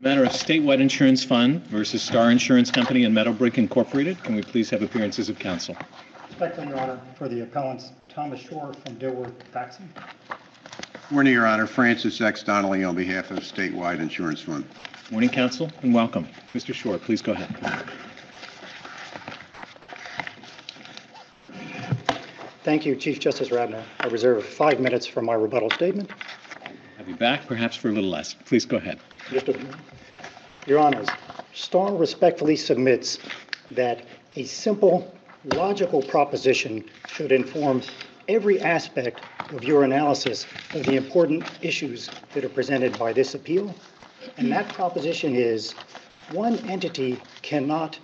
Matter of Statewide Insurance Fund versus Star Insurance Company and Meadowbrook Incorporated. Can we please have appearances of counsel? Respectfully, Your Honor, for the appellants, Thomas Shore from Dilworth, Paxson. Morning, Your Honor. Francis X. Donnelly on behalf of Statewide Insurance Fund. Morning, counsel, and welcome. Mr. Shore, please go ahead. Thank you, Chief Justice Radner. I reserve 5 minutes for my rebuttal statement. Have you back, perhaps for a little less. Please go ahead. Your Honors, Star respectfully submits that a simple, logical proposition should inform every aspect of your analysis of the important issues that are presented by this appeal. And that proposition is one entity cannot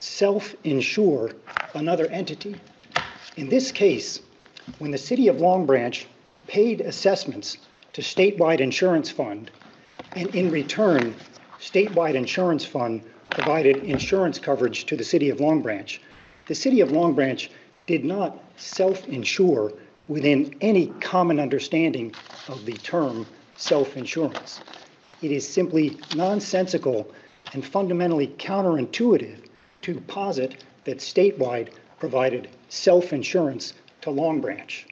self-insure another entity. In this case, when the City of Long Branch paid assessments to Statewide Insurance Fund, and in return, Statewide Insurance Fund provided insurance coverage to the City of Long Branch, the City of Long Branch did not self-insure within any common understanding of the term self-insurance. It is simply nonsensical and fundamentally counterintuitive to posit that Statewide provided self-insurance to Long Branch.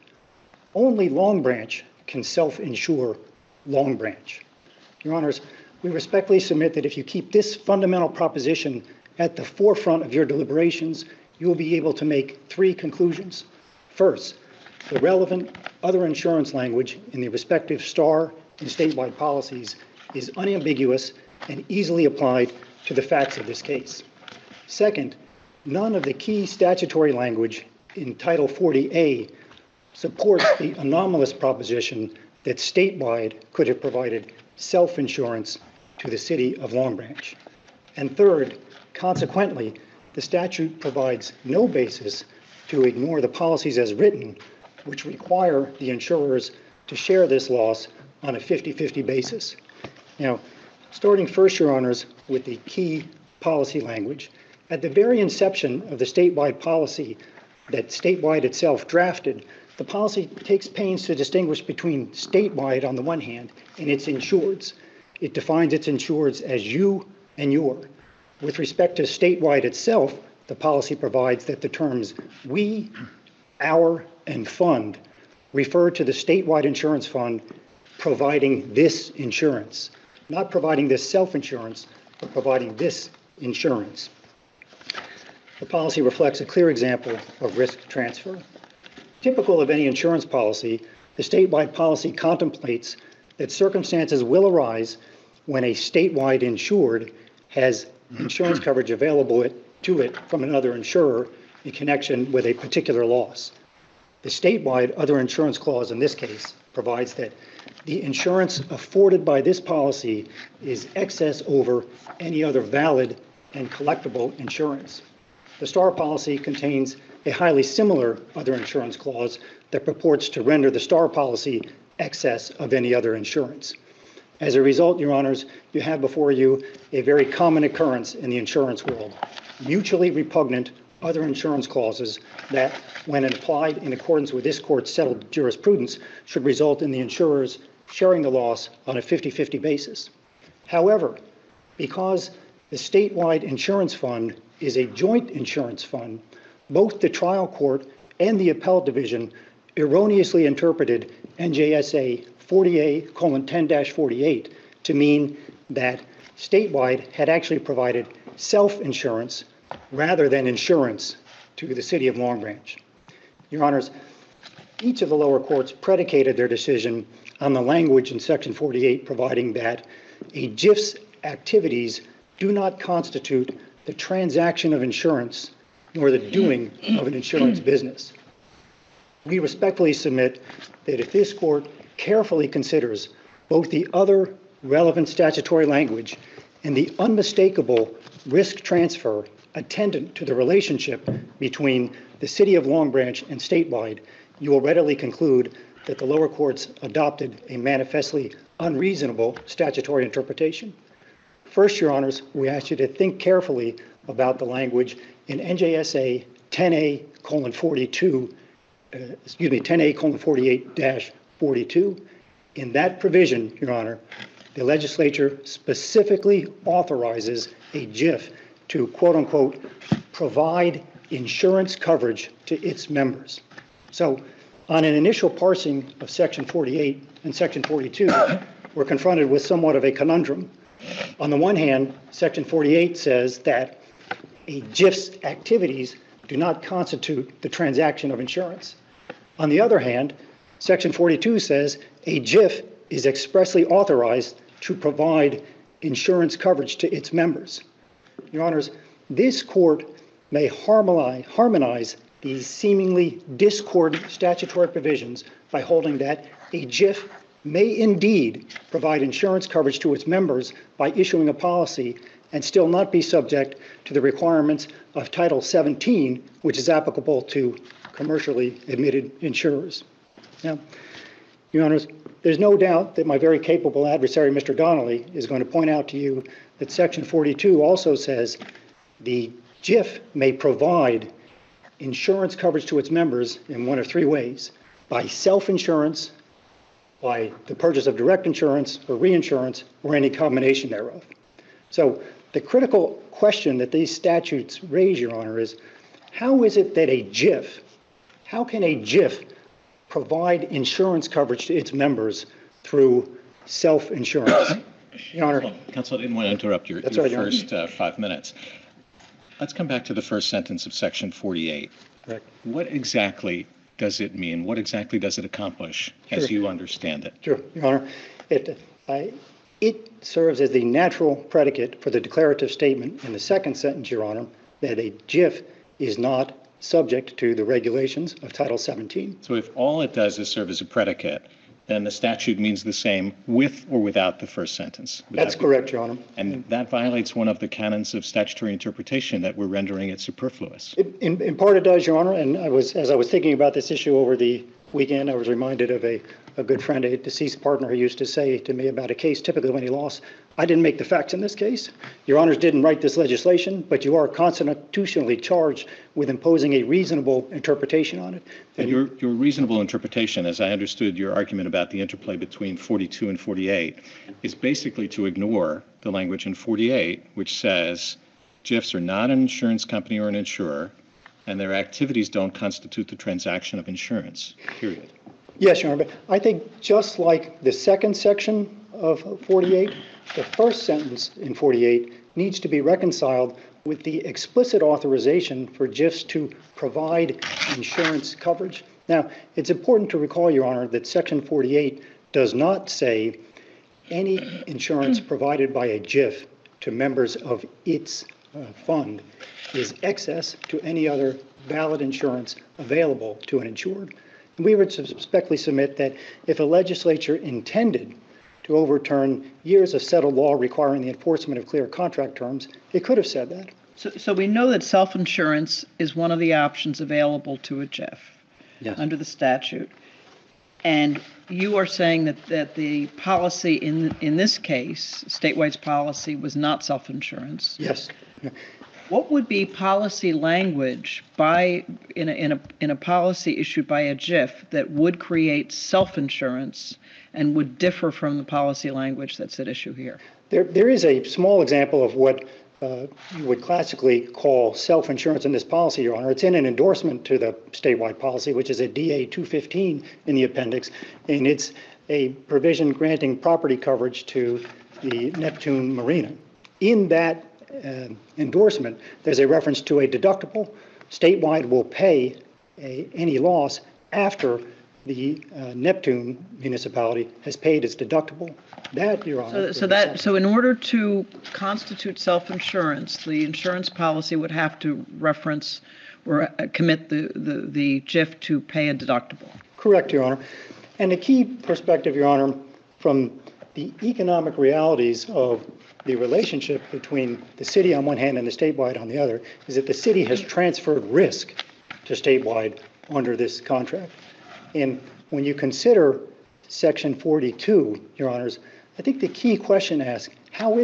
Only Long Branch can self-insure Long Branch. Your Honors, we respectfully submit that if you keep this fundamental proposition at the forefront of your deliberations, you will be able to make 3 conclusions. First, the relevant other insurance language in the respective Star and Statewide policies is unambiguous and easily applied to the facts of this case. Second, none of the key statutory language in Title 40A supports the anomalous proposition that Statewide could have provided self-insurance to the City of Long Branch. And third, consequently, the statute provides no basis to ignore the policies as written, which require the insurers to share this loss on a 50-50 basis. Now, starting first, Your Honors, with the key policy language, at the very inception of the Statewide policy that Statewide itself drafted, the policy takes pains to distinguish between Statewide on the one hand and its insureds. It defines its insureds as you and your. With respect to Statewide itself, the policy provides that the terms we, our, and fund refer to the Statewide Insurance Fund providing this insurance, not providing this self-insurance, but providing this insurance. The policy reflects a clear example of risk transfer. Typical of any insurance policy, the Statewide policy contemplates that circumstances will arise when a statewide insured has insurance coverage available to it from another insurer in connection with a particular loss. The statewide other insurance clause in this case provides that the insurance afforded by this policy is excess over any other valid and collectible insurance. The STAR policy contains a highly similar other insurance clause that purports to render the STAR policy excess of any other insurance. As a result, Your Honors, you have before you a very common occurrence in the insurance world, mutually repugnant other insurance clauses that, when applied in accordance with this court's settled jurisprudence, should result in the insurers sharing the loss on a 50-50 basis. However, because the Statewide Insurance Fund is a joint insurance fund, both the trial court and the appellate division erroneously interpreted NJSA 40A:10-48 to mean that Statewide had actually provided self-insurance rather than insurance to the City of Long Branch. Your Honors, each of the lower courts predicated their decision on the language in Section 48 providing that a GIF's activities do not constitute the transaction of insurance nor the doing of an insurance business. We respectfully submit that if this court carefully considers both the other relevant statutory language and the unmistakable risk transfer attendant to the relationship between the City of Long Branch and Statewide, you will readily conclude that the lower courts adopted a manifestly unreasonable statutory interpretation. First, Your Honors, we ask you to think carefully about the language in NJSA 10A:48-42. In that provision, Your Honor, the legislature specifically authorizes a JIF to, quote unquote, provide insurance coverage to its members. So on an initial parsing of Section 48 and Section 42, we're confronted with somewhat of a conundrum. On the one hand, Section 48 says that a JIF's activities do not constitute the transaction of insurance. On the other hand, Section 42 says a JIF is expressly authorized to provide insurance coverage to its members. Your Honors, this court may harmonize these seemingly discordant statutory provisions by holding that a JIF may indeed provide insurance coverage to its members by issuing a policy and still not be subject to the requirements of Title 17, which is applicable to commercially admitted insurers. Now, Your Honors, there's no doubt that my very capable adversary, Mr. Donnelly, is going to point out to you that Section 42 also says the JIF may provide insurance coverage to its members in one of three ways: by self-insurance, by the purchase of direct insurance or reinsurance, or any combination thereof. So the critical question that these statutes raise, Your Honor, is how is it that how can a JIF provide insurance coverage to its members through self-insurance? Your Honor. Well, Counsel, I didn't want to interrupt your first 5 minutes. Let's come back to the first sentence of Section 48. Correct. What exactly does it mean? What exactly does it accomplish as you understand it? Sure, Your Honor. It serves as the natural predicate for the declarative statement in the second sentence, Your Honor, that a JIF is not subject to the regulations of Title 17. So if all it does is serve as a predicate, then the statute means the same with or without the first sentence. That's correct, Your Honor. And that violates one of the canons of statutory interpretation that we're rendering it superfluous. In part it does, Your Honor, and as I was thinking about this issue over the weekend, I was reminded of a good friend, a deceased partner, who used to say to me about a case typically when he lost, I didn't make the facts in this case. Your Honors didn't write this legislation, but you are constitutionally charged with imposing a reasonable interpretation on it. And your reasonable interpretation, as I understood your argument about the interplay between 42 and 48, is basically to ignore the language in 48, which says JIFs are not an insurance company or an insurer, and their activities don't constitute the transaction of insurance, period. Yes, Your Honor, but I think just like the second section of 48, the first sentence in 48 needs to be reconciled with the explicit authorization for JIFs to provide insurance coverage. Now, it's important to recall, Your Honor, that Section 48 does not say any insurance provided by a JIF to members of its fund is excess to any other valid insurance available to an insured. And we would respectfully submit that if a legislature intended to overturn years of settled law requiring the enforcement of clear contract terms, it could have said that. So we know that self-insurance is one of the options available to a JIF under the statute. And you are saying that the policy in this case, statewide policy, was not self-insurance. Yes. What would be policy language in a policy issued by a JIF that would create self-insurance and would differ from the policy language that's at issue here? There is a small example of what you would classically call self-insurance in this policy, Your Honor. It's in an endorsement to the statewide policy, which is a DA 215 in the appendix, and it's a provision granting property coverage to the Neptune Marina. In that endorsement, there's a reference to a deductible. Statewide will pay any loss after the Neptune municipality has paid its deductible. That, Your Honor. So in order to constitute self-insurance, the insurance policy would have to reference or commit the JIF to pay a deductible. Correct, Your Honor. And the key perspective, Your Honor, from the economic realities of the relationship between the city on one hand and the statewide on the other is that the city has transferred risk to statewide under this contract. And when you consider Section 42, Your Honors, I think the key question asks, how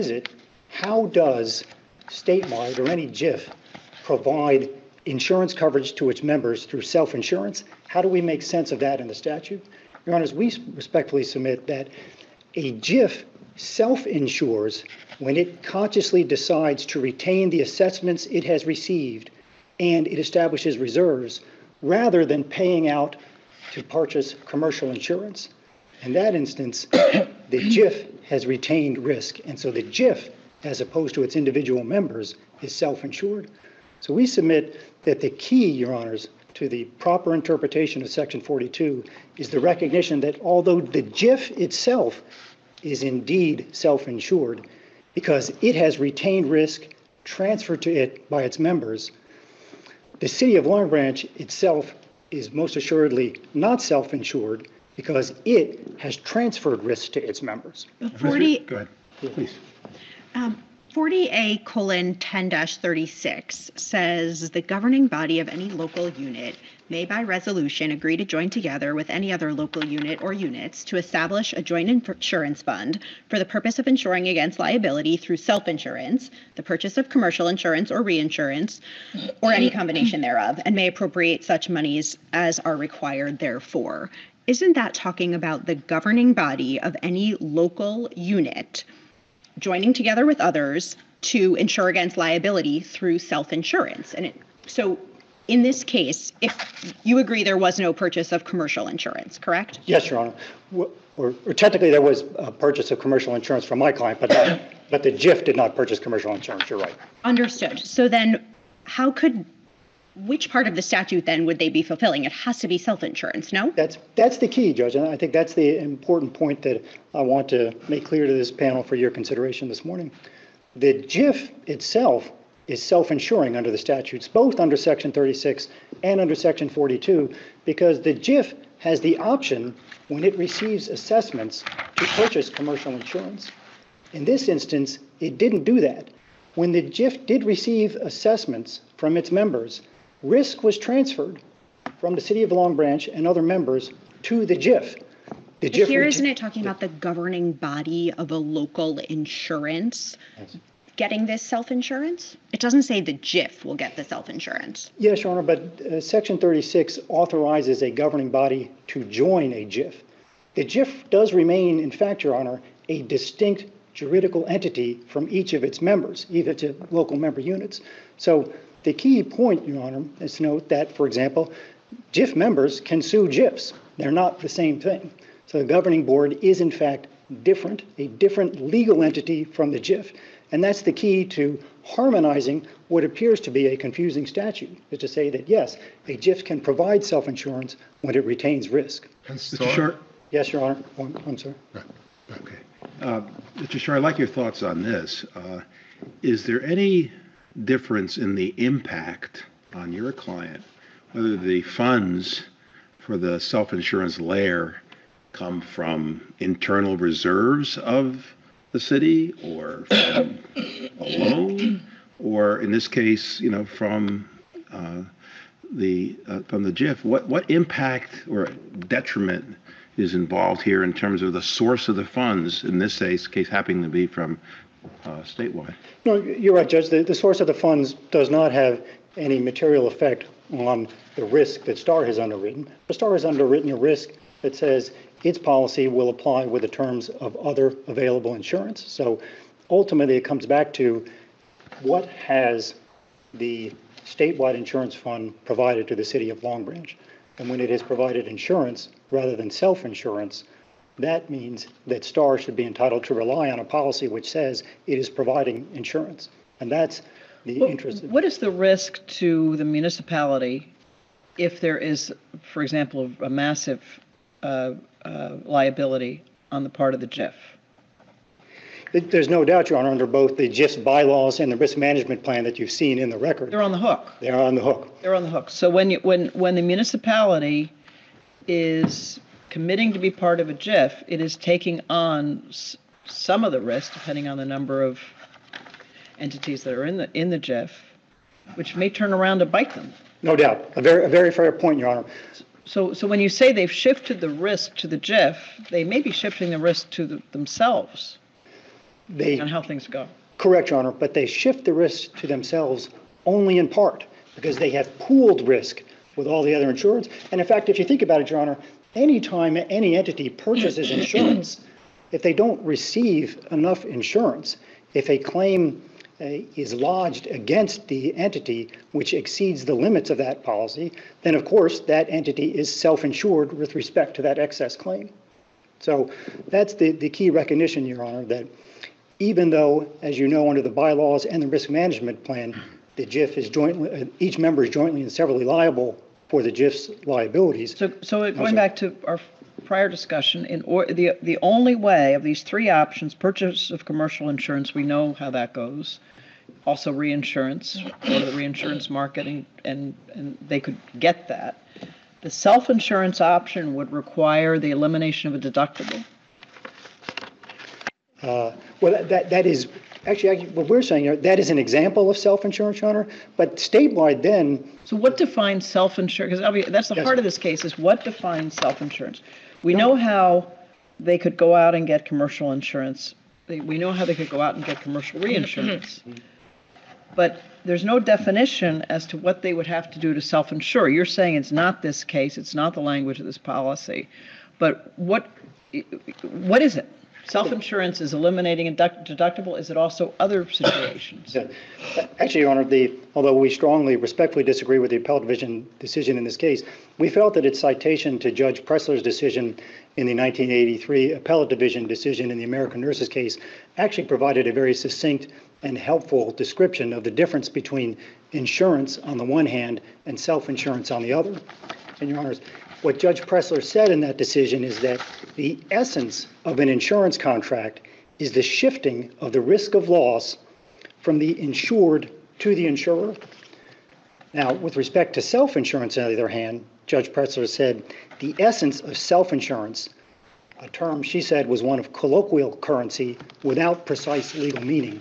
does statewide or any JIF provide insurance coverage to its members through self-insurance? How do we make sense of that in the statute? Your Honors, we respectfully submit that a JIF self-insures when it consciously decides to retain the assessments it has received and it establishes reserves rather than paying out to purchase commercial insurance. In that instance, the JIF has retained risk, and so the JIF, as opposed to its individual members, is self-insured. So we submit that the key, Your Honors, to the proper interpretation of Section 42 is the recognition that although the JIF itself is indeed self-insured, because it has retained risk transferred to it by its members, the City of Long Branch itself is most assuredly not self-insured because it has transferred risk to its members. 40, Go ahead, please. 40A:10-36 says the governing body of any local unit may by resolution agree to join together with any other local unit or units to establish a joint insurance fund for the purpose of insuring against liability through self-insurance, the purchase of commercial insurance or reinsurance, or any combination thereof, and may appropriate such monies as are required therefore. Isn't that talking about the governing body of any local unit joining together with others to insure against liability through self-insurance? And so in this case, if you agree there was no purchase of commercial insurance, correct? Yes, Your Honor. Or technically there was a purchase of commercial insurance from my client, but the JIF did not purchase commercial insurance. You're right. Understood. So then which part of the statute then would they be fulfilling? It has to be self-insurance, no? That's the key, Judge, and I think that's the important point that I want to make clear to this panel for your consideration this morning. The JIF itself is self-insuring under the statutes, both under Section 36 and under Section 42, because the JIF has the option, when it receives assessments, to purchase commercial insurance. In this instance, it didn't do that. When the JIF did receive assessments from its members, risk was transferred from the City of Long Branch and other members to the JIF. The JIF Here, isn't it talking about the governing body of a local insurance getting this self-insurance? It doesn't say the JIF will get the self-insurance. Yes, Your Honor, but Section 36 authorizes a governing body to join a JIF. The JIF does remain, in fact, Your Honor, a distinct juridical entity from each of its members, either to local member units. So the key point, Your Honor, is to note that, for example, JIF members can sue JIFs. They're not the same thing. So the governing board is, in fact, different, a different legal entity from the JIF. And that's the key to harmonizing what appears to be a confusing statute, is to say that, yes, a JIF can provide self-insurance when it retains risk. Mr. Short? Yes, Your Honor. I'm sorry. Okay. Mr. Short, I'd like your thoughts on this. Is there any difference in the impact on your client, whether the funds for the self-insurance layer come from internal reserves of the city or from a loan, or in this case, from the JIF? What impact or detriment is involved here in terms of the source of the funds, in this case happening to be from statewide? No, you're right, Judge. The source of the funds does not have any material effect on the risk that STAR has underwritten. The STAR has underwritten a risk that says its policy will apply with the terms of other available insurance. So ultimately, it comes back to what has the statewide insurance fund provided to the City of Long Branch. And when it has provided insurance rather than self-insurance, that means that STAR should be entitled to rely on a policy which says it is providing insurance. And that's the interest. What is the risk to the municipality if there is, for example, a massive liability on the part of the JIF? There's no doubt, Your Honor, under both the JIF's bylaws and the risk management plan that you've seen in the record. They're on the hook. They're on the hook. They're on the hook. So when the municipality is committing to be part of a JIF, it is taking on some of the risk, depending on the number of entities that are in the JIF, which may turn around to bite them. No doubt. A very fair point, Your Honor. So when you say they've shifted the risk to the JIF, they may be shifting the risk to themselves on how things go. Correct, Your Honor, but they shift the risk to themselves only in part because they have pooled risk with all the other insurers. And in fact, if you think about it, Your Honor, anytime any entity purchases insurance, if they don't receive enough insurance, if a claim is lodged against the entity which exceeds the limits of that policy, then of course that entity is self-insured with respect to that excess claim. So that's the key recognition, Your Honor, that even though, as you know, under the bylaws and the risk management plan, the JIF is jointly, each member is jointly and severally liable for the JIF's liabilities. So going back to our prior discussion, the only way of these three options, purchase of commercial insurance, we know how that goes. Also reinsurance, go to the reinsurance market and they could get that. The self-insurance option would require the elimination of a deductible. Well, that is actually what we're saying here. That is an example of self-insurance, Your Honor. But statewide, then. So what defines self-insurance? Because that's the heart of this case: is what defines self-insurance. We know how they could go out and get commercial insurance. We know how they could go out and get commercial reinsurance. But there's no definition as to what they would have to do to self-insure. You're saying it's not this case, it's not the language of this policy. But what is it? Self-insurance is eliminating a deductible. Is it also other situations? Yeah. Actually, Your Honor, although we strongly, respectfully disagree with the appellate division decision in this case, we felt that its citation to Judge Pressler's decision in the 1983 appellate division decision in the American Nurses case actually provided a very succinct and helpful description of the difference between insurance on the one hand and self-insurance on the other. And Your Honors, what Judge Pressler said in that decision is that the essence of an insurance contract is the shifting of the risk of loss from the insured to the insurer. Now, with respect to self-insurance, on the other hand, Judge Pressler said the essence of self-insurance, a term she said was one of colloquial currency without precise legal meaning,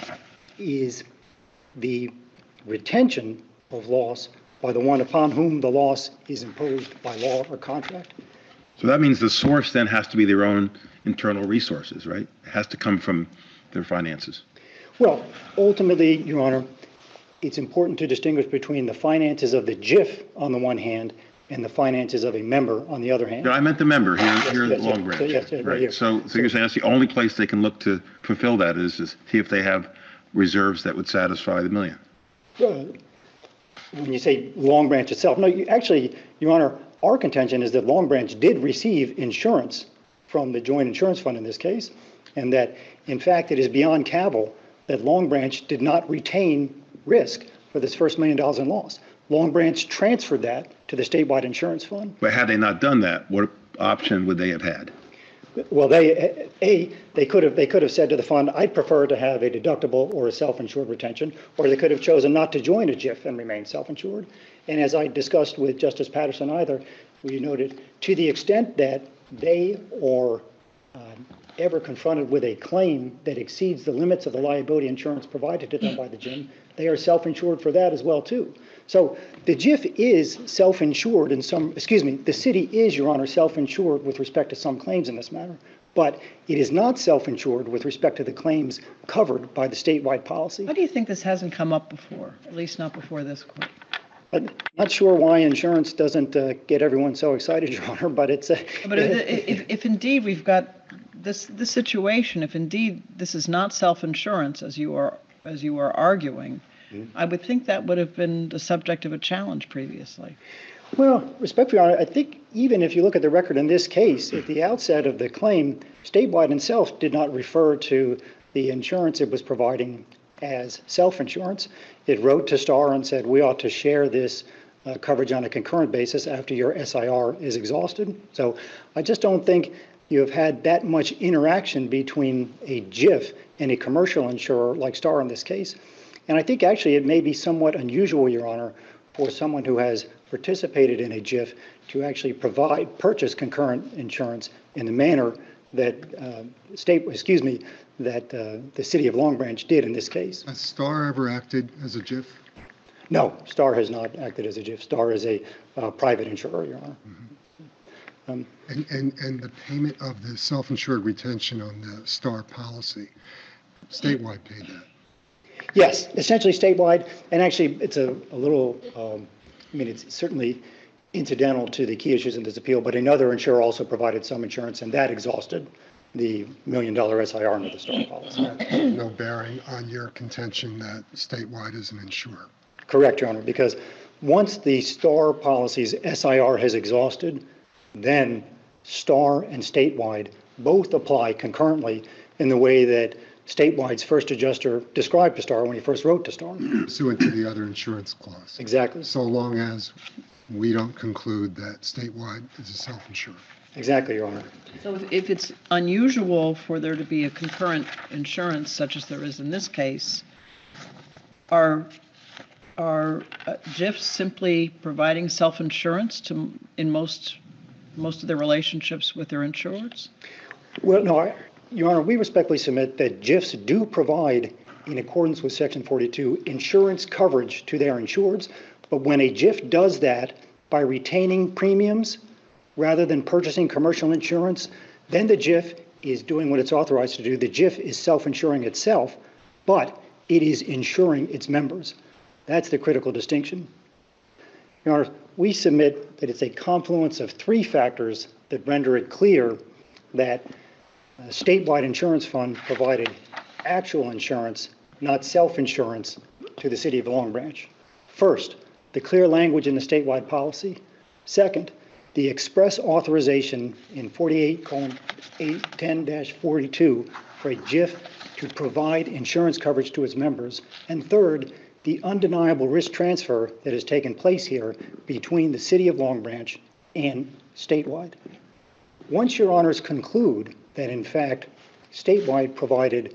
is the retention of loss by the one upon whom the loss is imposed by law or contract. So that means the source then has to be their own internal resources, right? It has to come from their finances. Well, ultimately, Your Honor, it's important to distinguish between the finances of the JIF on the one hand and the finances of a member on the other hand. No, I meant the member here at Long Branch. Yes, right here. So you're saying that's the only place they can look to fulfill that is to see if they have reserves that would satisfy the $1 million. When you say Long Branch itself, no, actually, Your Honor, our contention is that Long Branch did receive insurance from the joint insurance fund in this case, and that, in fact, it is beyond cavil that Long Branch did not retain risk for this first $1 million in loss. Long Branch transferred that to the statewide insurance fund. But had they not done that, what option would they have had? Well, they could have said to the fund, I'd prefer to have a deductible or a self-insured retention, or they could have chosen not to join a JIF and remain self-insured. And as I discussed with Justice Patterson either, we noted to the extent that they are ever confronted with a claim that exceeds the limits of the liability insurance provided to them by the JIM, they are self-insured for that as well too. So the JIF is self-insured in some, the city is, Your Honor, self-insured with respect to some claims in this matter, but it is not self-insured with respect to the claims covered by the statewide policy. How do you think this hasn't come up before, at least not before this court? I'm not sure why insurance doesn't get everyone so excited, Your Honor, but it's a... But if indeed we've got this situation, if indeed this is not self-insurance as you are arguing, I would think that would have been the subject of a challenge previously. Well, respectfully, Your Honor, I think even if you look at the record in this case, at the outset of the claim, statewide itself did not refer to the insurance it was providing as self-insurance. It wrote to STAR and said, we ought to share this coverage on a concurrent basis after your SIR is exhausted. So I just don't think you have had that much interaction between a JIF and a commercial insurer like STAR in this case. And I think actually it may be somewhat unusual, Your Honor, for someone who has participated in a JIF to actually purchase concurrent insurance in the manner that the city of Long Branch did in this case. Has STAR ever acted as a JIF? No, STAR has not acted as a JIF. STAR is a private insurer, Your Honor. And the payment of the self-insured retention on the STAR policy, statewide paid that? Yes, essentially statewide, and actually it's a little, it's certainly incidental to the key issues in this appeal, but another insurer also provided some insurance and that exhausted. the $1 million SIR under the STAR policy. No bearing on your contention that statewide is an insurer. Correct, Your Honor, because once the STAR policy's SIR has exhausted, then STAR and statewide both apply concurrently in the way that statewide's first adjuster described to STAR when he first wrote to STAR. Pursuant to the other insurance clause. Exactly. So long as we don't conclude that statewide is a self-insured. Exactly, Your Honor. So if it's unusual for there to be a concurrent insurance, such as there is in this case, are GIFs simply providing self-insurance in most of their relationships with their insureds? Well, no, Your Honor, we respectfully submit that GIFs do provide, in accordance with Section 42, insurance coverage to their insureds, but when a GIF does that by retaining premiums rather than purchasing commercial insurance, then the GIF is doing what it's authorized to do. The GIF is self-insuring itself, but it is insuring its members. That's the critical distinction. Your Honor, we submit that it's a confluence of three factors that render it clear that a statewide insurance fund provided actual insurance, not self-insurance, to the city of Long Branch. First, the clear language in the statewide policy. Second, the express authorization in 48:810-42 for a GIF to provide insurance coverage to its members. And third, the undeniable risk transfer that has taken place here between the city of Long Branch and statewide. Once Your Honors conclude that, in fact, statewide provided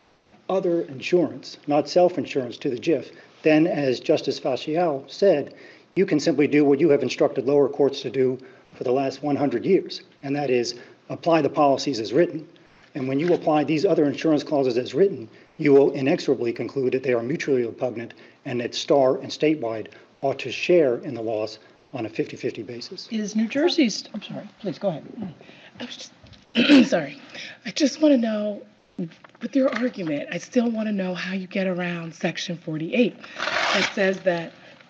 other insurance, not self-insurance, to the GIF, then, as Justice Facial said, you can simply do what you have instructed lower courts to do for the last 100 years, and that is apply the policies as written. And when you apply these other insurance clauses as written, you will inexorably conclude that they are mutually repugnant and that STAR and statewide ought to share in the loss on a 50-50 basis. Is New Jersey's, I'm sorry, please go ahead. I was just, sorry. I just want to know, with your argument, I still want to know how you get around Section 48. It says that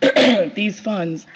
these funds,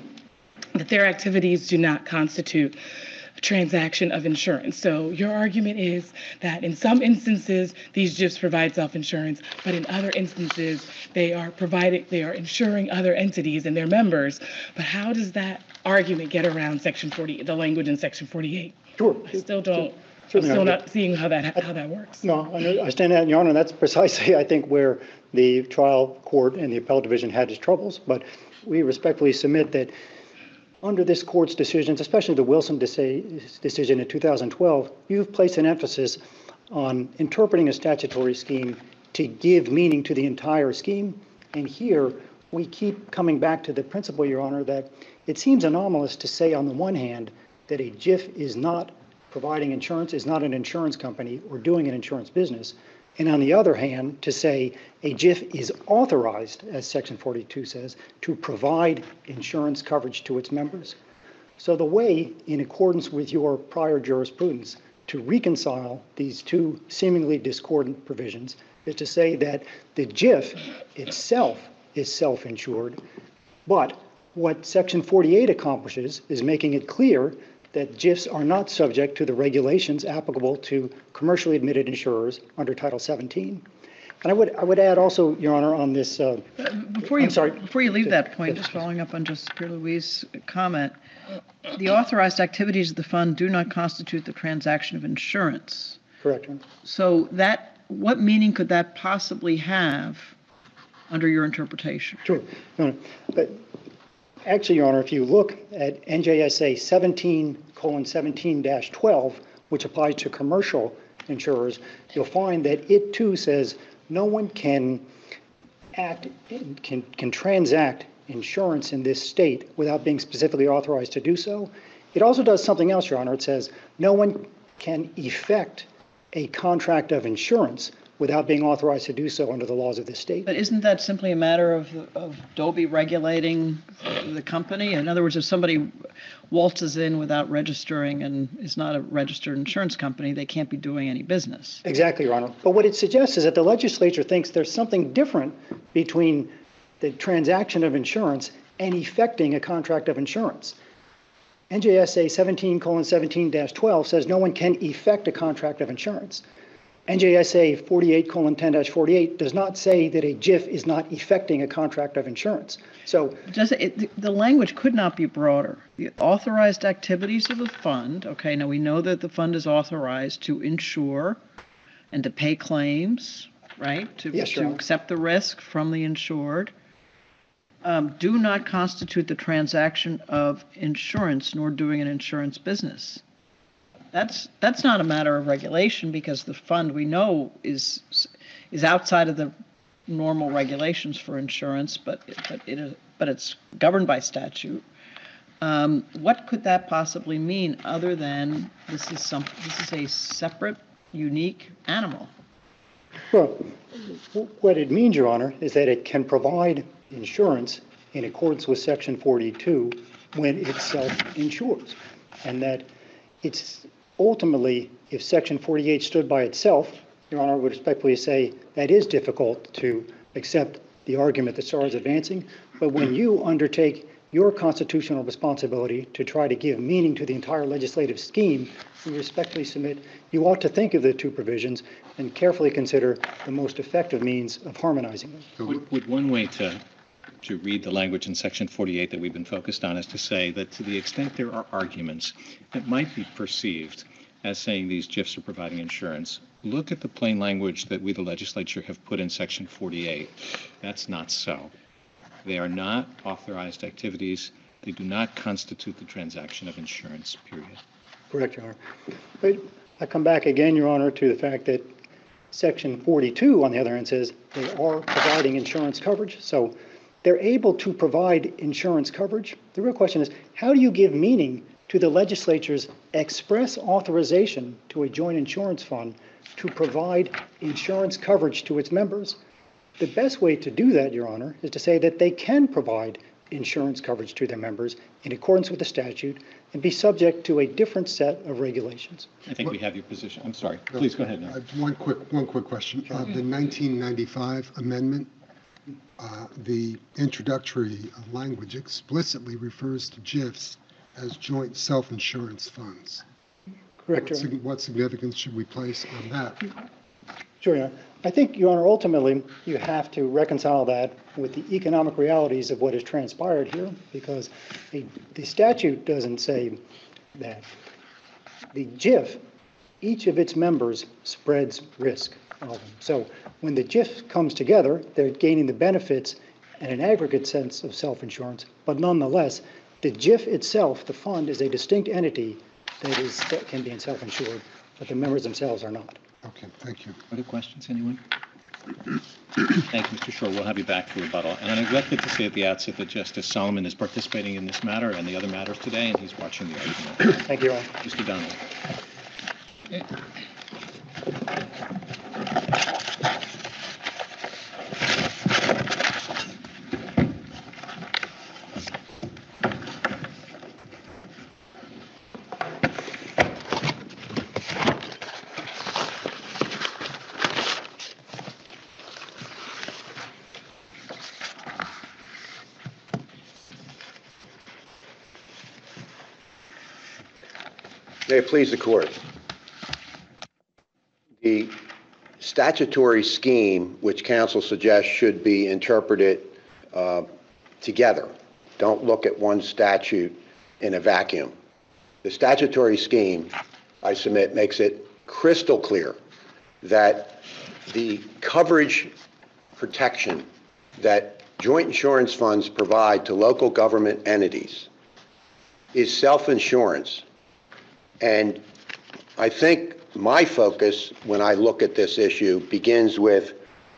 that their activities do not constitute a transaction of insurance. So your argument is that in some instances, these GIFs provide self-insurance, but in other instances, they are insuring other entities and their members. But how does that argument get around Section 40, the language in Section 48? Sure. I still don't. Sure. I'm still not seeing how that works. No, I stand out, Your Honor, and that's precisely, I think, where the trial court and the appellate division had its troubles. But we respectfully submit that under this court's decisions, especially the Wilson decision in 2012, you've placed an emphasis on interpreting a statutory scheme to give meaning to the entire scheme. And here, we keep coming back to the principle, Your Honor, that it seems anomalous to say on the one hand that a GIF is not providing insurance, is not an insurance company or doing an insurance business, and on the other hand, to say a GIF is authorized, as Section 42 says, to provide insurance coverage to its members. So the way, in accordance with your prior jurisprudence, to reconcile these two seemingly discordant provisions is to say that the GIF itself is self-insured, but what Section 48 accomplishes is making it clear that GIFs are not subject to the regulations applicable to commercially admitted insurers under Title 17. And I would add also, Your Honor, on this. Before you leave that point, just following up on Justice Pierre-Louis' comment, the authorized activities of the fund do not constitute the transaction of insurance. Correct, Your Honor. So what meaning could that possibly have under your interpretation? Sure. But actually, Your Honor, if you look at NJSA 17:17-12, which applies to commercial insurers, you'll find that it too says no one can transact insurance in this state without being specifically authorized to do so. It also does something else, Your Honor. It says no one can effect a contract of insurance without being authorized to do so under the laws of this state. But isn't that simply a matter of Dobie regulating the company? In other words, if somebody waltzes in without registering and is not a registered insurance company, they can't be doing any business. Exactly, Your Honor. But what it suggests is that the legislature thinks there's something different between the transaction of insurance and effecting a contract of insurance. NJSA 17:17-12 says no one can effect a contract of insurance. NJSA 48:10-48 does not say that a JIF is not effecting a contract of insurance. So the language could not be broader. The authorized activities of the fund, okay, now we know that the fund is authorized to insure and to pay claims, right? Yes, Your to Honor. accept the risk from the insured, do not constitute the transaction of insurance nor doing an insurance business. That's not a matter of regulation because the fund we know is outside of the normal regulations for insurance, but it's governed by statute. What could that possibly mean other than this is a separate, unique animal? Well, what it means, Your Honor, is that it can provide insurance in accordance with Section 42 when it self-insures. And that it's ultimately, if Section 48 stood by itself, Your Honor, I would respectfully say that is difficult to accept the argument that STAR is advancing. But when you undertake your constitutional responsibility to try to give meaning to the entire legislative scheme, we respectfully submit you ought to think of the two provisions and carefully consider the most effective means of harmonizing them. Would one way to read the language in Section 48 that we've been focused on is to say that to the extent there are arguments that might be perceived as saying these JIFs are providing insurance, look at the plain language that we, the legislature, have put in Section 48. That's not so. They are not authorized activities. They do not constitute the transaction of insurance, period. Correct, Your Honor. But I come back again, Your Honor, to the fact that Section 42, on the other hand, says they are providing insurance coverage. So they're able to provide insurance coverage. The real question is, how do you give meaning to the legislature's express authorization to a joint insurance fund to provide insurance coverage to its members? The best way to do that, Your Honor, is to say that they can provide insurance coverage to their members in accordance with the statute and be subject to a different set of regulations. I think we have your position. I'm sorry. Please go ahead now. One quick question. The 1995 amendment, the introductory language explicitly refers to JIFs as joint self-insurance funds. Correct, Your Honor. What significance should we place on that? Sure, Your Honor. I think, Your Honor, ultimately, you have to reconcile that with the economic realities of what has transpired here, because the statute doesn't say that. The JIF, each of its members spreads risk. So when the JIF comes together, they're gaining the benefits and an aggregate sense of self-insurance, but nonetheless, the JIF itself, the fund, is a distinct entity that can be self-insured, but the members themselves are not. Okay, thank you. Other questions, anyone? Thank you, Mr. Shore. We'll have you back for rebuttal. And I neglected to say at the outset that Justice Solomon is participating in this matter and the other matters today, and he's watching the argument. Thank you, Your Honor. Mr. Donald. May it please the Court. The statutory scheme, which counsel suggests should be interpreted together. Don't look at one statute in a vacuum. The statutory scheme, I submit, makes it crystal clear that the coverage protection that joint insurance funds provide to local government entities is self-insurance. And I think my focus when I look at this issue begins with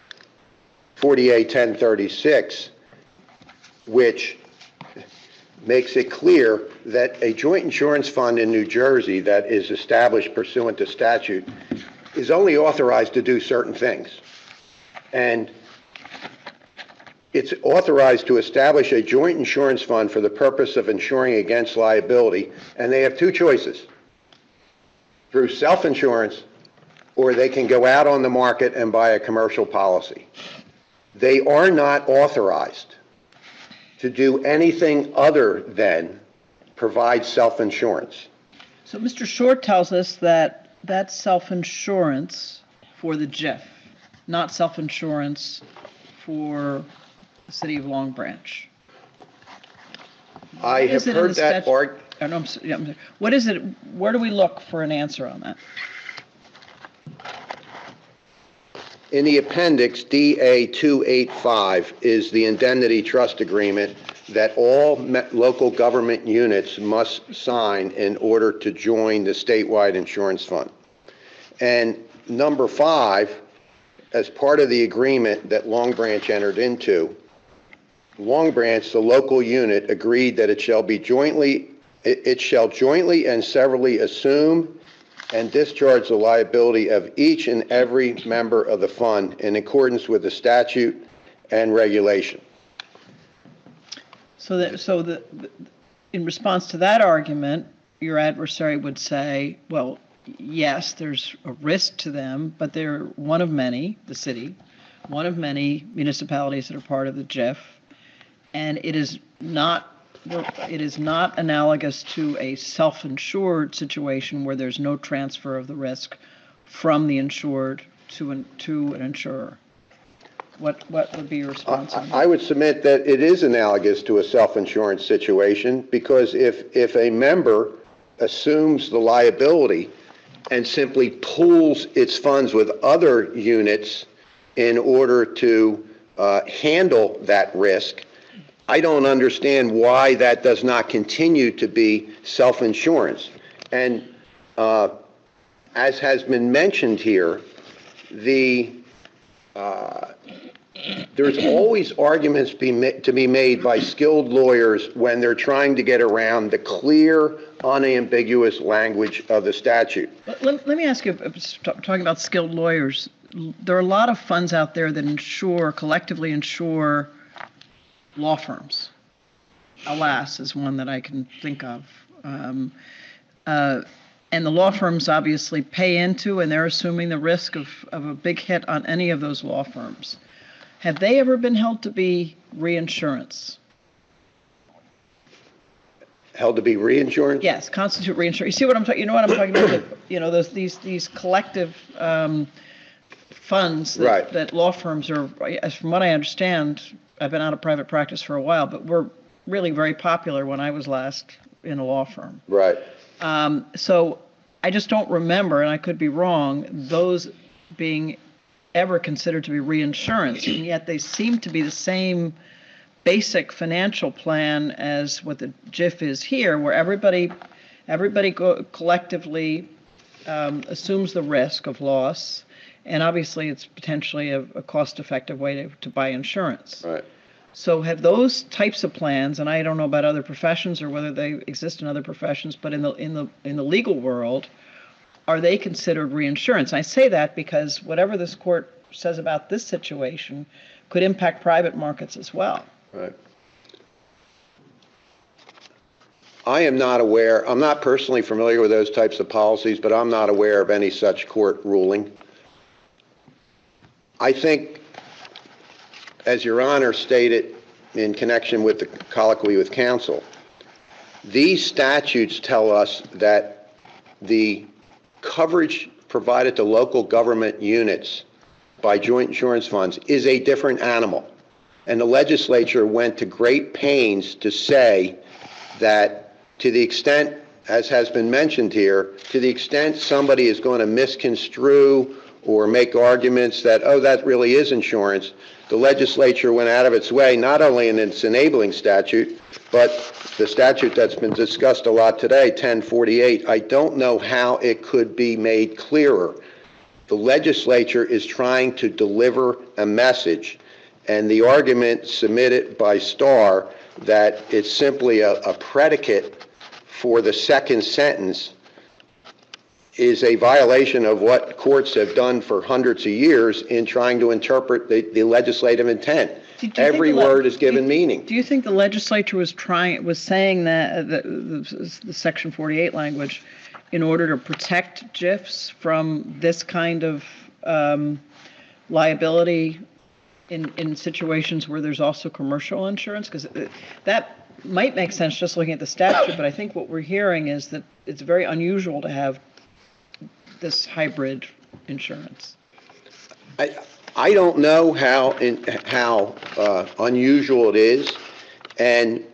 48-1036, which makes it clear that a joint insurance fund in New Jersey that is established pursuant to statute is only authorized to do certain things. And it's authorized to establish a joint insurance fund for the purpose of insuring against liability, and they have two choices: through self-insurance, or they can go out on the market and buy a commercial policy. They are not authorized to do anything other than provide self-insurance. So Mr. Short tells us that that's self-insurance for the JIF, not self-insurance for the city of Long Branch. I have heard that What is it, where do we look for an answer on that? In the appendix, DA 285 is the indemnity trust agreement that all local government units must sign in order to join the statewide insurance fund. And number 5, as part of the agreement that Long Branch entered into, Long Branch, the local unit, agreed that it shall jointly and severally assume and discharge the liability of each and every member of the fund in accordance with the statute and regulation. In response to that argument, your adversary would say, well, yes, there's a risk to them, but they're one of many, the city, one of many municipalities that are part of the JIF, and it is not analogous to a self-insured situation where there's no transfer of the risk from the insured to an insurer. What would be your response on that? I would submit that it is analogous to a self-insurance situation, because if a member assumes the liability and simply pools its funds with other units in order to handle that risk, I don't understand why that does not continue to be self-insurance. And as has been mentioned here, there's always arguments to be made by skilled lawyers when they're trying to get around the clear, unambiguous language of the statute. Let me ask you, talking about skilled lawyers, there are a lot of funds out there that collectively insure law firms. Alas is one that I can think of. And the law firms obviously pay into, and they're assuming the risk of a big hit on any of those law firms. Have they ever been held to be reinsurance? Held to be reinsurance? Yes, constitute reinsurance. You see what I'm talking? You know what I'm talking about? These collective funds that law firms are. As from what I understand, I've been out of private practice for a while, but were really very popular when I was last in a law firm. Right. So I just don't remember, and I could be wrong, those being ever considered to be reinsurance, and yet they seem to be the same basic financial plan as what the JIF is here, where everybody collectively assumes the risk of loss, and obviously it's potentially a cost-effective way to buy insurance. Right. So have those types of plans, and I don't know about other professions or whether they exist in other professions, but in the legal world, are they considered reinsurance? I say that because whatever this court says about this situation could impact private markets as well. Right. I am not aware, I'm not personally familiar with those types of policies, but I'm not aware of any such court ruling. I think, as Your Honor stated in connection with the colloquy with counsel, these statutes tell us that the coverage provided to local government units by joint insurance funds is a different animal. And the legislature went to great pains to say that to the extent, as has been mentioned here, to the extent somebody is going to misconstrue or make arguments that, oh, that really is insurance, the legislature went out of its way, not only in its enabling statute, but the statute that's been discussed a lot today, 1048, I don't know how it could be made clearer. The legislature is trying to deliver a message, and the argument submitted by Starr that it's simply a predicate for the second sentence is a violation of what courts have done for hundreds of years in trying to interpret the legislative intent. Every word is given meaning. Do you think the legislature was saying that the Section 48 language in order to protect JIFs from this kind of liability in situations where there's also commercial insurance? Because that might make sense just looking at the statute, but I think what we're hearing is that it's very unusual to have this hybrid insurance. I don't know how unusual it is, and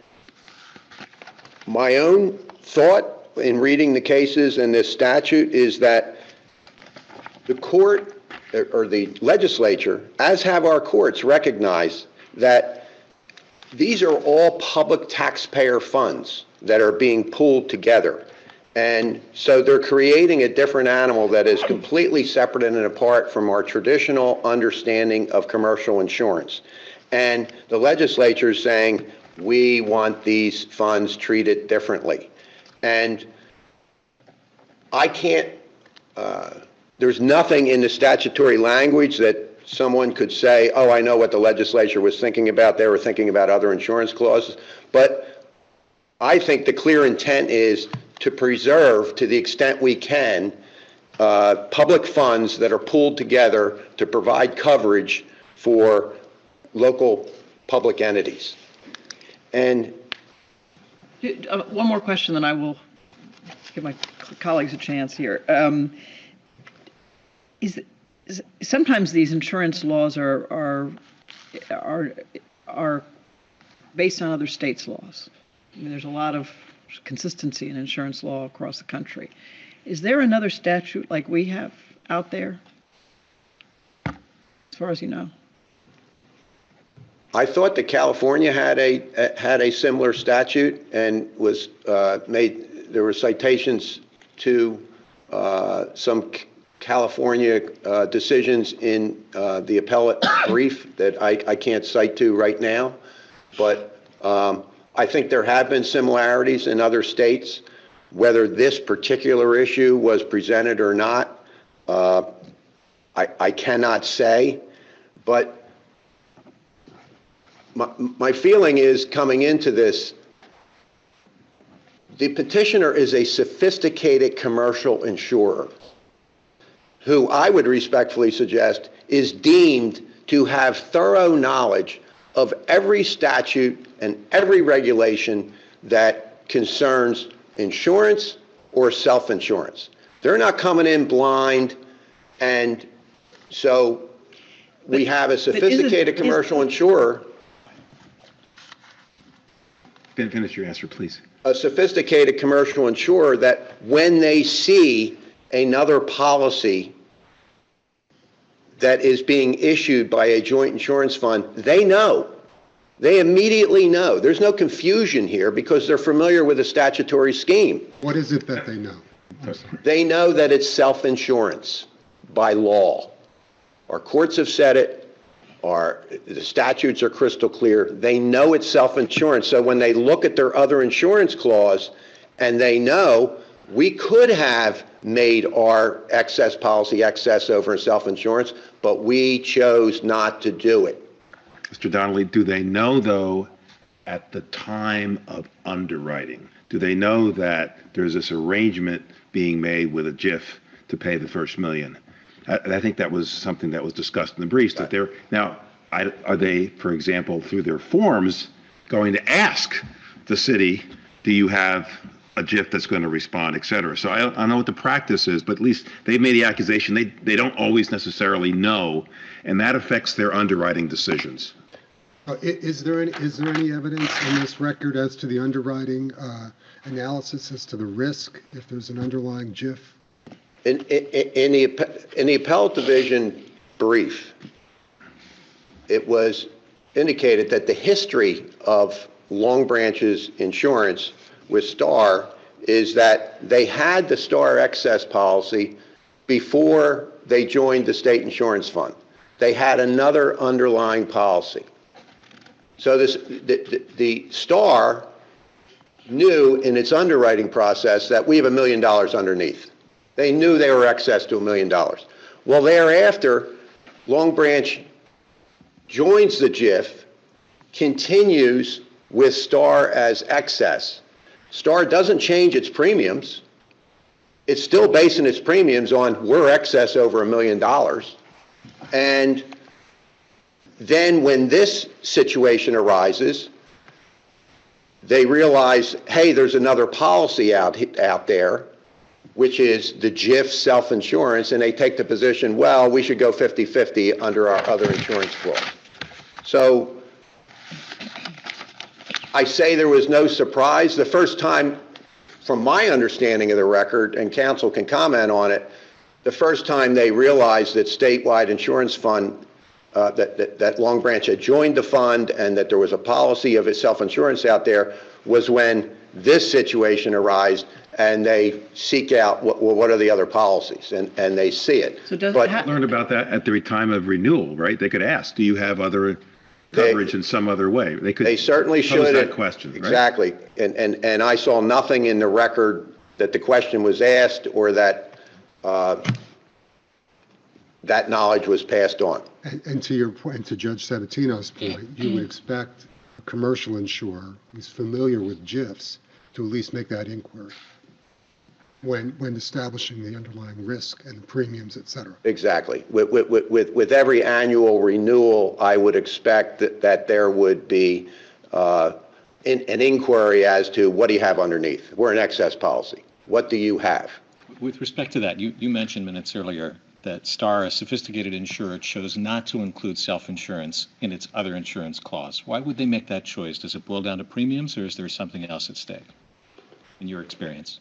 my own thought in reading the cases and this statute is that the court or the legislature, as have our courts, recognize that these are all public taxpayer funds that are being pooled together. And so they're creating a different animal that is completely separate and apart from our traditional understanding of commercial insurance. And the legislature is saying, we want these funds treated differently. And I can't, there's nothing in the statutory language that someone could say, oh, I know what the legislature was thinking about. They were thinking about other insurance clauses. But I think the clear intent is to preserve, to the extent we can, public funds that are pooled together to provide coverage for local public entities. And one more question, then I will give my colleagues a chance here. Sometimes these insurance laws are based on other states' laws. I mean, there's a lot of consistency in insurance law across the country. Is there another statute like we have out there, as far as you know? I thought that California had a similar statute and was there were citations to some California decisions in the appellate brief that I can't cite to right now, but I think there have been similarities in other states. Whether this particular issue was presented or not, I cannot say, but my feeling is coming into this, the petitioner is a sophisticated commercial insurer who I would respectfully suggest is deemed to have thorough knowledge of every statute and every regulation that concerns insurance or self-insurance. They're not coming in blind, and so we have a sophisticated commercial insurer. Finish your answer, please. A sophisticated commercial insurer that when they see another policy that is being issued by a joint insurance fund, they know. They immediately know. There's no confusion here because they're familiar with the statutory scheme. What is it that they know? They know that it's self-insurance by law. Our courts have said it. The statutes are crystal clear. They know it's self-insurance. So when they look at their other insurance clause and they know we could have made our excess policy excess over self-insurance, but we chose not to do it. Mr. Donnelly, do they know, though, at the time of underwriting, do they know that there's this arrangement being made with a JIF to pay the first $1 million? I think that was something that was discussed in the briefs. That they're now, are they, for example, through their forms, going to ask the city, do you have a JIF that's going to respond, et cetera? So I don't know what the practice is, but at least they've made the accusation. They don't always necessarily know, and that affects their underwriting decisions. Is there any evidence in this record as to the underwriting analysis as to the risk if there's an underlying JIF? In the appellate division brief, it was indicated that the history of Long Branch's insurance with Star is that they had the Star excess policy before they joined the state insurance fund. They had another underlying policy. So the Star knew in its underwriting process that we have $1 million underneath. They knew they were excess to $1 million. Well, thereafter, Long Branch joins the JIF, continues with Star as excess. Star doesn't change its premiums. It's still basing its premiums on we're excess over $1 million. And then when this situation arises, they realize, hey, there's another policy out there, which is the GIF self-insurance, and they take the position, well, we should go 50-50 under our other insurance clause. So I say there was no surprise. The first time, from my understanding of the record, and counsel can comment on it, the first time they realized that statewide insurance fund, that Long Branch had joined the fund and that there was a policy of its self-insurance out there was when this situation arose, and they seek out what are the other policies, and they see it. So does But Learned about that at the time of renewal, right? They could ask, do you have other coverage in some other way? they certainly pose should. that question, right? Exactly. And I saw nothing in the record that the question was asked or that that knowledge was passed on. And to your point, to Judge Sabatino's point, you would expect a commercial insurer who's familiar with GIFs to at least make that inquiry when establishing the underlying risk and the premiums, et cetera. Exactly. With every annual renewal, I would expect that there would be an inquiry as to what do you have underneath? We're an excess policy. What do you have? With respect to that, you mentioned minutes earlier that Star, a sophisticated insurer, chose not to include self-insurance in its other insurance clause. Why would they make that choice? Does it boil down to premiums, or is there something else at stake, in your experience?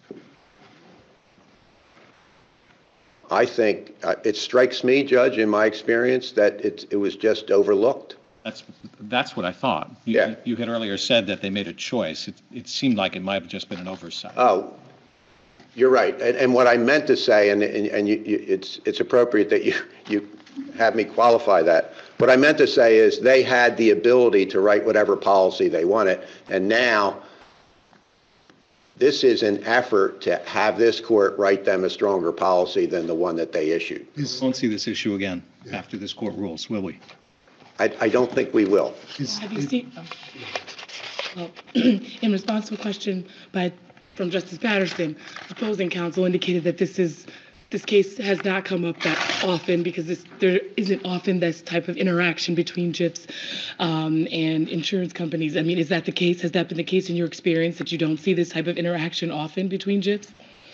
I think it strikes me, Judge, in my experience, that it was just overlooked. That's what I thought. You had earlier said that they made a choice. It seemed like it might have just been an oversight. Oh, you're right. And what I meant to say, and it's appropriate that you have me qualify that. What I meant to say is they had the ability to write whatever policy they wanted, and now this is an effort to have this court write them a stronger policy than the one that they issued. We won't see this issue again after this court rules, will we? I don't think we will. Have you seen, well, in response to a question from Justice Patterson, opposing counsel indicated that this case has not come up that often because there isn't often this type of interaction between GIFs and insurance companies. I mean, is that the case? Has that been the case in your experience, that you don't see this type of interaction often between GIFs?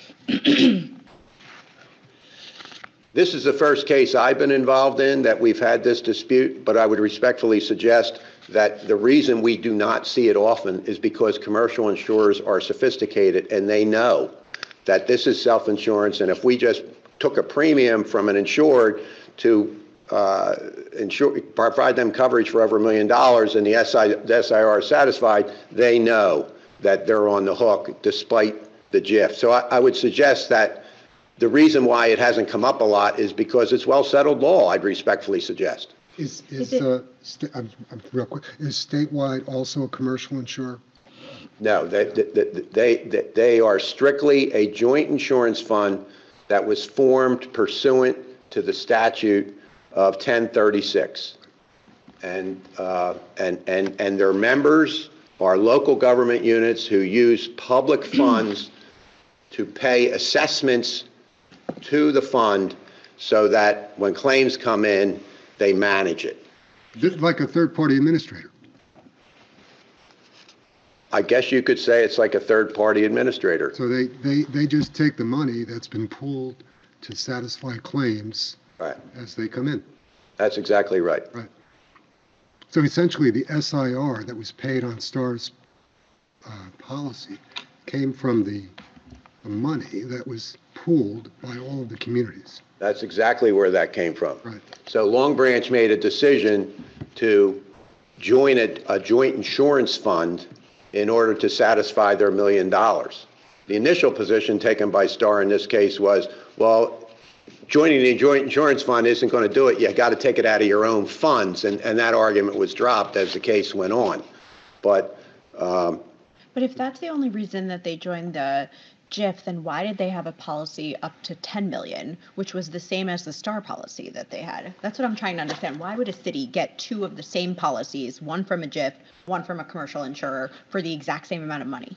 This is the first case I've been involved in that we've had this dispute, but I would respectfully suggest that the reason we do not see it often is because commercial insurers are sophisticated and they know that this is self-insurance, and if we just took a premium from an insured to provide them coverage for over $1 million and the SIR is satisfied, they know that they're on the hook despite the GIF. So I would suggest that the reason why it hasn't come up a lot is because it's well-settled law, I'd respectfully suggest. I'm real quick, is Statewide also a commercial insurer? No, they are strictly a joint insurance fund that was formed pursuant to the statute of 1036. And their members are local government units who use public funds to pay assessments to the fund so that when claims come in, they manage it. Like a third-party administrator? I guess you could say it's like a third-party administrator. So they just take the money that's been pooled to satisfy claims as they come in? That's exactly right. Right. So essentially, the SIR that was paid on STAR's policy came from the money that was pooled by all of the communities. That's exactly where that came from. Right. So Long Branch made a decision to join a joint insurance fund in order to satisfy their $1 million. The initial position taken by STAR in this case was, well, joining the joint insurance fund isn't going to do it. You got to take it out of your own funds, and that argument was dropped as the case went on. But if that's the only reason that they joined the GIF, then why did they have a policy up to 10 million, which was the same as the STAR policy that they had? That's what I'm trying to understand. Why would a city get two of the same policies, one from a GIF, one from a commercial insurer, for the exact same amount of money?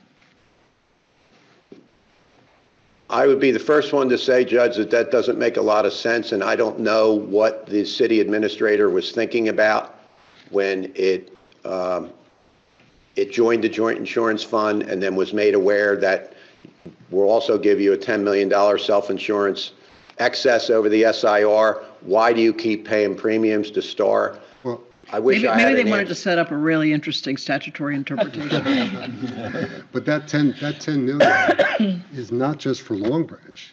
I would be the first one to say, Judge, that doesn't make a lot of sense, and I don't know what the city administrator was thinking about when it it joined the joint insurance fund and then was made aware that we'll also give you a $10 million self-insurance excess over the SIR, why do you keep paying premiums to Star? Well, I wish Maybe, I had maybe they an wanted answer. to set up a really interesting statutory interpretation. but that 10 million is not just for Long Branch.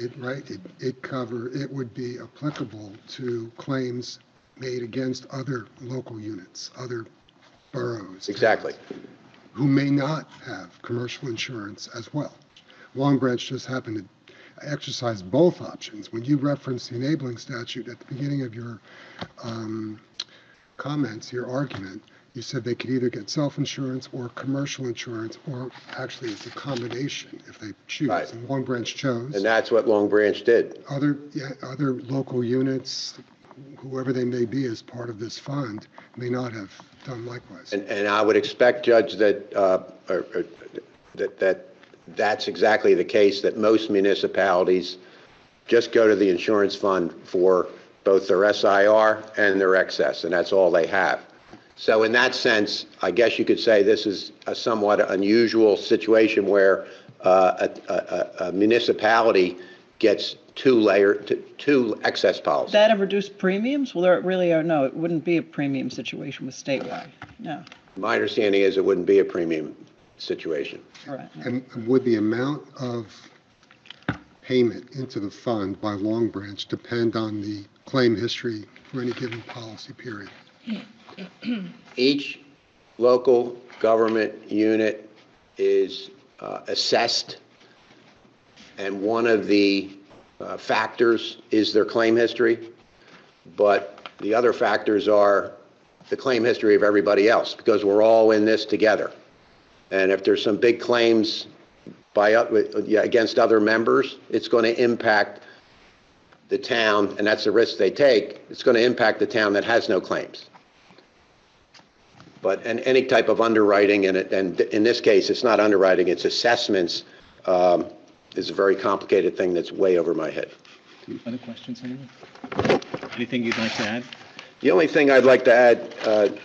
It would be applicable to claims made against other local units, other boroughs. Exactly. Who may not have commercial insurance as well. Long Branch just happened to exercise both options. When you referenced the enabling statute at the beginning of your comments, your argument, you said they could either get self-insurance or commercial insurance, or actually it's a combination if they choose. Right. And Long Branch chose. And that's what Long Branch did. Other local units, whoever they may be as part of this fund, may not have done likewise. And I would expect, Judge, that that's exactly the case, that most municipalities just go to the insurance fund for both their SIR and their excess, and that's all they have. So in that sense, I guess you could say this is a somewhat unusual situation where a municipality gets two excess policies. That have reduced premiums? Well, there really are, no, it wouldn't be a premium situation with statewide, no. My understanding is it wouldn't be a premium situation. All right. And would the amount of payment into the fund by Long Branch depend on the claim history for any given policy period? Each local government unit is assessed, and one of the factors is their claim history, but the other factors are the claim history of everybody else, because we're all in this together. And if there's some big claims against other members, it's going to impact the town, and that's the risk they take. It's going to impact the town that has no claims. But any type of underwriting, and in this case, it's not underwriting, it's assessments, is a very complicated thing that's way over my head. Other questions, anyone? Anything you'd like to add? The only thing I'd like to add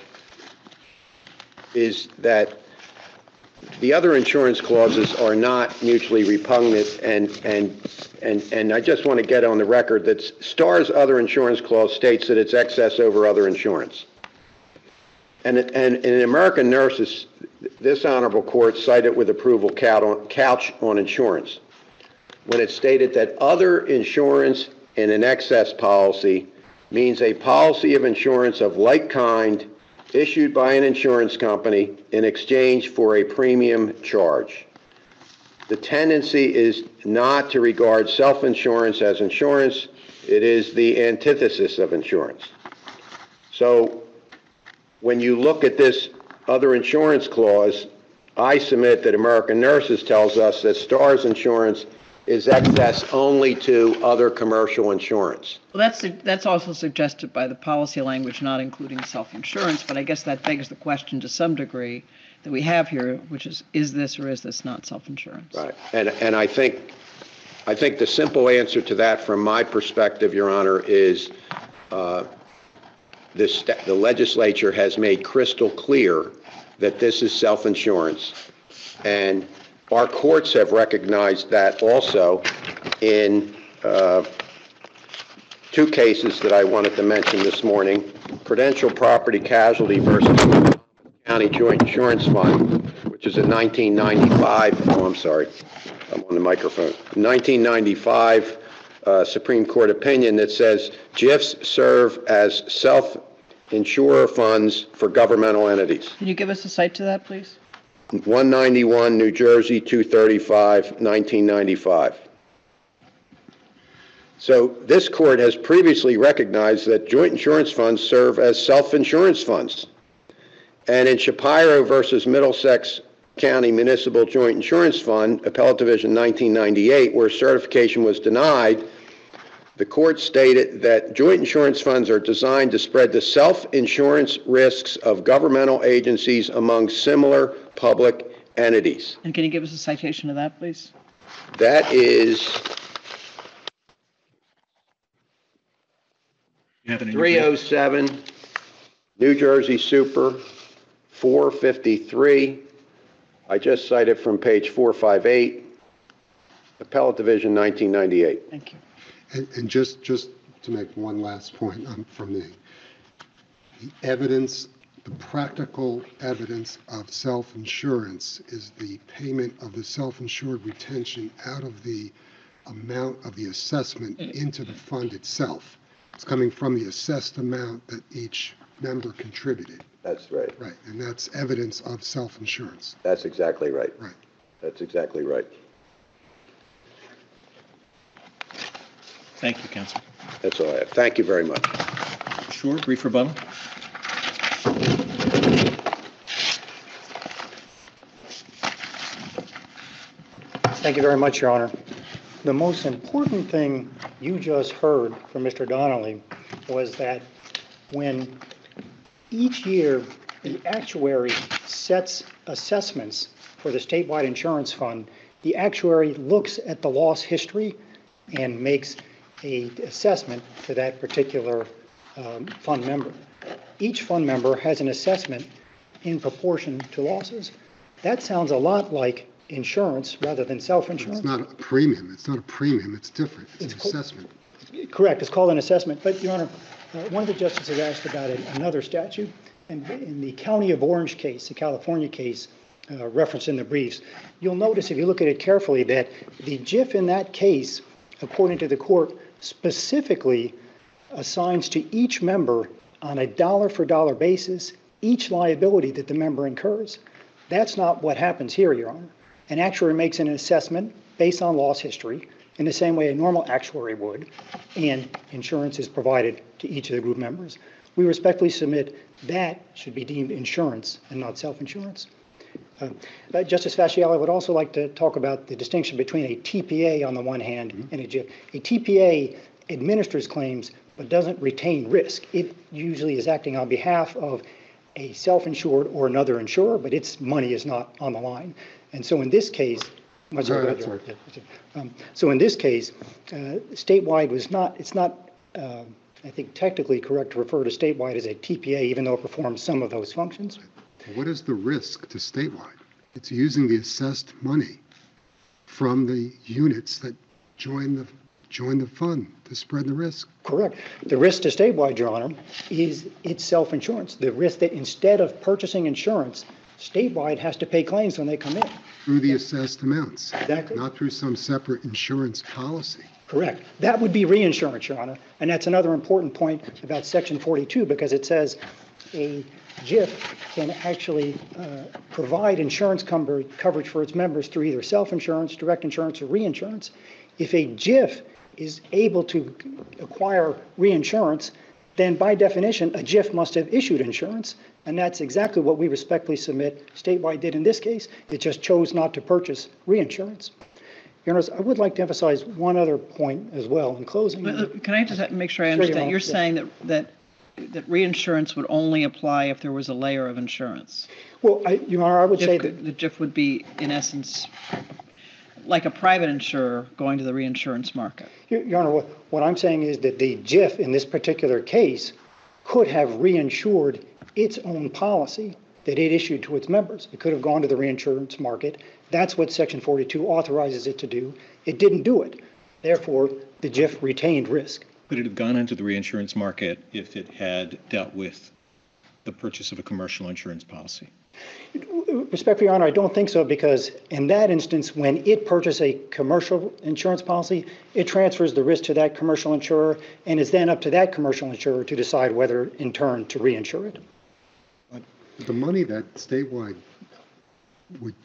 is that the other insurance clauses are not mutually repugnant, and I just want to get on the record that STAR's other insurance clause states that it's excess over other insurance. And in American Nurses, this honorable court cited with approval Couch on Insurance, when it stated that other insurance in an excess policy means a policy of insurance of like kind issued by an insurance company in exchange for a premium charge. The tendency is not to regard self-insurance as insurance. It is the antithesis of insurance. So when you look at this other insurance clause, I submit that American Nurses tells us that STAR's insurance is excess only to other commercial insurance. Well, that's also suggested by the policy language, not including self-insurance, but I guess that begs the question to some degree that we have here, which is this or is this not self-insurance? Right. And I think the simple answer to that from my perspective, Your Honor, is the legislature has made crystal clear that this is self-insurance, and our courts have recognized that also in two cases that I wanted to mention this morning: Prudential Property Casualty versus County Joint Insurance Fund, which is a 1995, I'm sorry, I'm on the microphone, 1995 Supreme Court opinion that says GIFs serve as self-insurer funds for governmental entities. Can you give us a cite to that, please? 191 New Jersey 235, 1995. So this court has previously recognized that joint insurance funds serve as self-insurance funds. And in Shapiro versus Middlesex County Municipal Joint Insurance Fund, Appellate Division 1998, where certification was denied, the court stated that joint insurance funds are designed to spread the self-insurance risks of governmental agencies among similar public entities. And can you give us a citation of that, please? That is 307 New Jersey Super 453. I just cited from page 458, Appellate Division, 1998. Thank you. And just to make one last point from me, the evidence, the practical evidence of self-insurance is the payment of the self-insured retention out of the amount of the assessment into the fund itself. It's coming from the assessed amount that each member contributed. That's right. Right, and that's evidence of self-insurance. That's exactly right. Right. That's exactly right. Thank you, Counsel. That's all I have. Thank you very much. Sure, brief rebuttal. Thank you very much, Your Honor. The most important thing you just heard from Mr. Donnelly was that when each year the actuary sets assessments for the statewide insurance fund, the actuary looks at the loss history and makes an assessment to that particular fund member. Each fund member has an assessment in proportion to losses. That sounds a lot like insurance rather than self-insurance. It's not a premium. It's not a premium. It's different. It's an assessment. Correct. It's called an assessment. But, Your Honor, one of the justices asked about another statute. And in the County of Orange case, the California case referenced in the briefs, you'll notice if you look at it carefully that the JIF in that case, according to the court, specifically assigns to each member on a dollar-for-dollar basis each liability that the member incurs. That's not what happens here, Your Honor. An actuary makes an assessment based on loss history in the same way a normal actuary would, and insurance is provided to each of the group members. We respectfully submit that should be deemed insurance and not self-insurance. Justice Fasciale, I would also like to talk about the distinction between a TPA on the one hand and a JIF. A TPA administers claims but doesn't retain risk. It usually is acting on behalf of a self-insured or another insurer, but its money is not on the line. And so in this case, statewide was not, it's not, I think, technically correct to refer to statewide as a TPA, even though it performs some of those functions. What is the risk to statewide? It's using the assessed money from the units that join the fund to spread the risk. Correct. The risk to statewide, Your Honor, is its self-insurance. The risk that instead of purchasing insurance, statewide has to pay claims when they come in. Through the assessed amounts, Exactly. not through some separate insurance policy. Correct. That would be reinsurance, Your Honor. And that's another important point about Section 42, because it says a JIF can actually provide insurance coverage for its members through either self-insurance, direct insurance, or reinsurance. If a JIF is able to acquire reinsurance, then by definition, a JIF must have issued insurance. And that's exactly what we respectfully submit statewide did in this case. It just chose not to purchase reinsurance. Your Honor, I would like to emphasize one other point as well in closing. Can I just make sure I Sure, understand? You're yes. saying that reinsurance would only apply if there was a layer of insurance. Well, Your Honor, I would say that The JIF would be, in essence, like a private insurer going to the reinsurance market. Your Honor, what I'm saying is that the JIF in this particular case could have reinsured its own policy that it issued to its members. It could have gone to the reinsurance market. That's what Section 42 authorizes it to do. It didn't do it. Therefore, the JIF retained risk. Could it have gone into the reinsurance market if it had dealt with the purchase of a commercial insurance policy? Respectfully, Your Honor, I don't think so, because in that instance, when it purchased a commercial insurance policy, it transfers the risk to that commercial insurer, and it's then up to that commercial insurer to decide whether, in turn, to reinsure it. The money that statewide would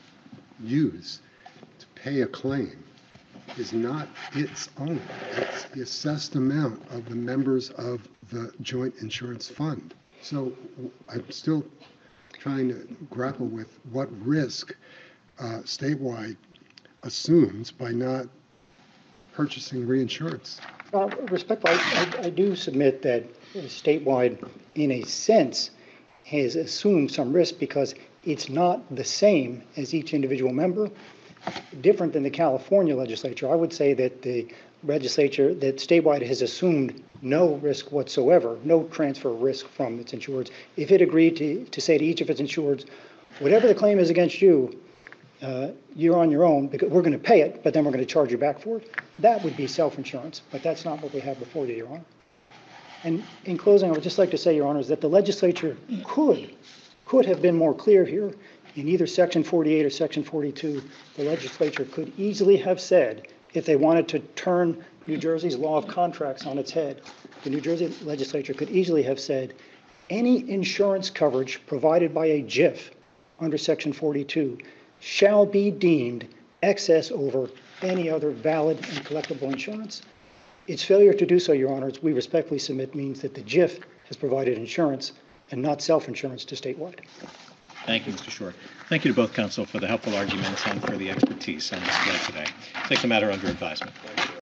use to pay a claim is not its own. It's the assessed amount of the members of the joint insurance fund. So I'm still trying to grapple with what risk statewide assumes by not purchasing reinsurance. Respectfully, I do submit that statewide, in a sense, has assumed some risk because it's not the same as each individual member. Different than the California legislature, I would say that the statewide has assumed no risk whatsoever, no transfer risk from its insureds. If it agreed to say to each of its insureds, whatever the claim is against you, you're on your own, because we're going to pay it, but then we're going to charge you back for it, that would be self-insurance. But that's not what we have before you, Your Honor. And in closing, I would just like to say, Your Honors, that the legislature could have been more clear here. In either Section 48 or Section 42, the legislature could easily have said, if they wanted to turn New Jersey's law of contracts on its head, the New Jersey legislature could easily have said, any insurance coverage provided by a JIF under Section 42 shall be deemed excess over any other valid and collectible insurance. Its failure to do so, Your Honors, we respectfully submit, means that the JIF has provided insurance and not self-insurance to statewide. Thank you, Mr. Short. Thank you to both counsel for the helpful arguments and for the expertise on display today. Take the matter under advisement.